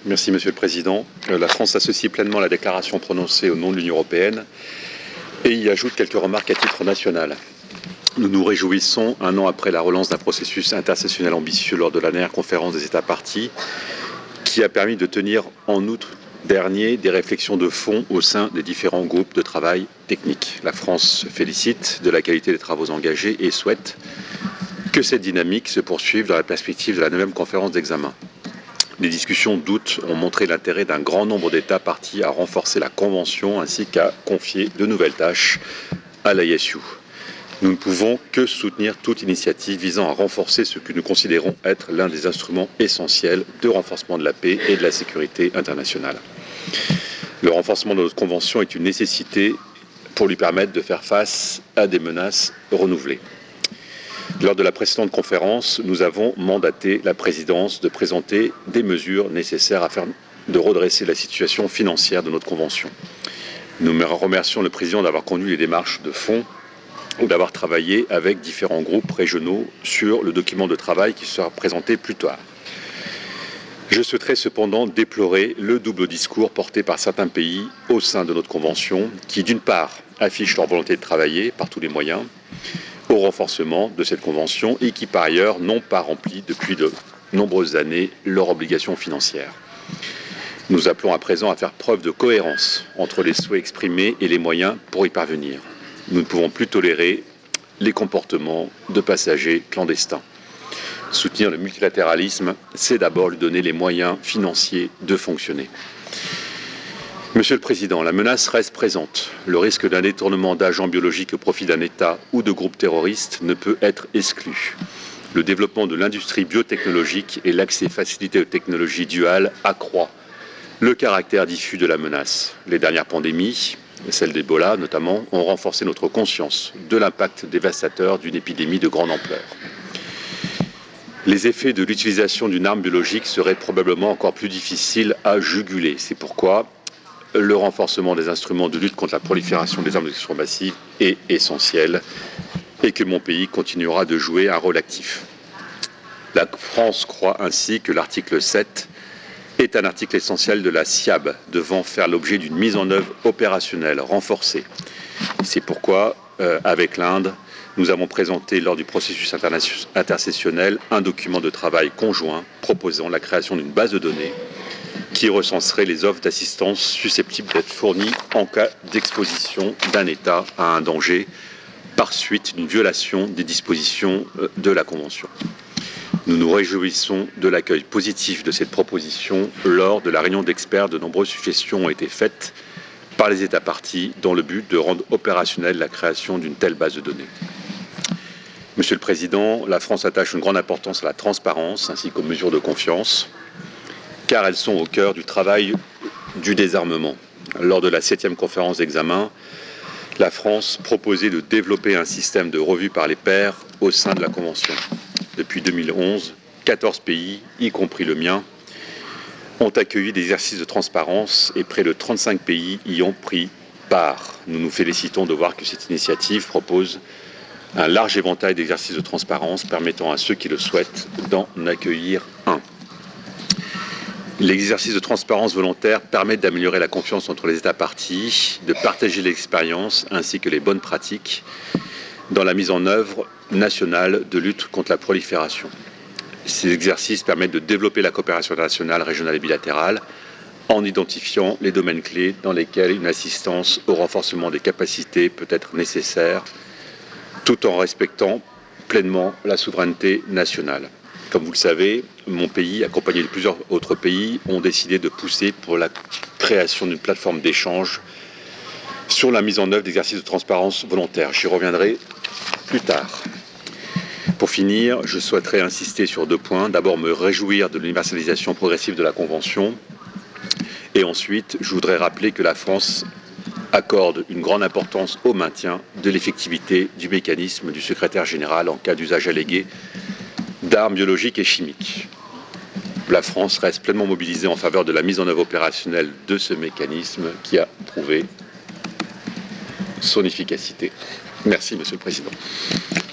Merci, Monsieur le Président. La France s'associe pleinement à la déclaration prononcée au nom de l'Union européenne et y ajoute quelques remarques à titre national. Nous nous réjouissons, un an après la relance d'un processus intersessionnel ambitieux lors de la dernière conférence des États parties, qui a permis de tenir en août dernier des réflexions de fond au sein des différents groupes de travail techniques. La France se félicite de la qualité des travaux engagés et souhaite que cette dynamique se poursuive dans la perspective de la 9e conférence d'examen. Les discussions d'août ont montré l'intérêt d'un grand nombre d'États partis à renforcer la Convention ainsi qu'à confier de nouvelles tâches à l'ISU. Nous ne pouvons que soutenir toute initiative visant à renforcer ce que nous considérons être l'un des instruments essentiels de renforcement de la paix et de la sécurité internationale. Le renforcement de notre Convention est une nécessité pour lui permettre de faire face à des menaces renouvelées. Lors de la précédente conférence, nous avons mandaté la présidence de présenter des mesures nécessaires afin de redresser la situation financière de notre Convention. Nous remercions le président d'avoir conduit les démarches de fond ou d'avoir travaillé avec différents groupes régionaux sur le document de travail qui sera présenté plus tard. Je souhaiterais cependant déplorer le double discours porté par certains pays au sein de notre Convention qui, d'une part, affichent leur volonté de travailler par tous les moyens au renforcement de cette Convention et qui, par ailleurs, n'ont pas rempli depuis de nombreuses années leurs obligations financières. Nous appelons à présent à faire preuve de cohérence entre les souhaits exprimés et les moyens pour y parvenir. Nous ne pouvons plus tolérer les comportements de passagers clandestins. Soutenir le multilatéralisme, c'est d'abord lui donner les moyens financiers de fonctionner. Monsieur le Président, la menace reste présente. Le risque d'un détournement d'agents biologiques au profit d'un État ou de groupes terroristes ne peut être exclu. Le développement de l'industrie biotechnologique et l'accès facilité aux technologies duales accroît le caractère diffus de la menace. Les dernières pandémies, celle d'Ebola notamment, ont renforcé notre conscience de l'impact dévastateur d'une épidémie de grande ampleur. Les effets de l'utilisation d'une arme biologique seraient probablement encore plus difficiles à juguler. C'est pourquoi le renforcement des instruments de lutte contre la prolifération des armes de destruction massive est essentiel et que mon pays continuera de jouer un rôle actif. La France croit ainsi que l'article 7 est un article essentiel de la SIAB, devant faire l'objet d'une mise en œuvre opérationnelle renforcée. C'est pourquoi, avec l'Inde, nous avons présenté lors du processus intersessionnel un document de travail conjoint proposant la création d'une base de données qui recenserait les offres d'assistance susceptibles d'être fournies en cas d'exposition d'un État à un danger par suite d'une violation des dispositions de la Convention. Nous nous réjouissons de l'accueil positif de cette proposition lors de la réunion d'experts. De nombreuses suggestions ont été faites par les États parties dans le but de rendre opérationnelle la création d'une telle base de données. Monsieur le Président, la France attache une grande importance à la transparence ainsi qu'aux mesures de confiance, car elles sont au cœur du travail du désarmement. Lors de la 7e conférence d'examen, la France proposait de développer un système de revue par les pairs au sein de la Convention. Depuis 2011, 14 pays, y compris le mien, ont accueilli des exercices de transparence et près de 35 pays y ont pris part. Nous nous félicitons de voir que cette initiative propose un large éventail d'exercices de transparence permettant à ceux qui le souhaitent d'en accueillir un. L'exercice de transparence volontaire permet d'améliorer la confiance entre les États parties, de partager l'expérience ainsi que les bonnes pratiques dans la mise en œuvre nationale de lutte contre la prolifération. Ces exercices permettent de développer la coopération nationale, régionale et bilatérale en identifiant les domaines clés dans lesquels une assistance au renforcement des capacités peut être nécessaire, tout en respectant pleinement la souveraineté nationale. Comme vous le savez, mon pays, accompagné de plusieurs autres pays, ont décidé de pousser pour la création d'une plateforme d'échange sur la mise en œuvre d'exercices de transparence volontaire. J'y reviendrai plus tard. Pour finir, je souhaiterais insister sur 2 points. D'abord, me réjouir de l'universalisation progressive de la Convention. Et ensuite, je voudrais rappeler que la France accorde une grande importance au maintien de l'effectivité du mécanisme du secrétaire général en cas d'usage allégué d'armes biologiques et chimiques. La France reste pleinement mobilisée en faveur de la mise en œuvre opérationnelle de ce mécanisme qui a prouvé son efficacité. Merci, Monsieur le Président.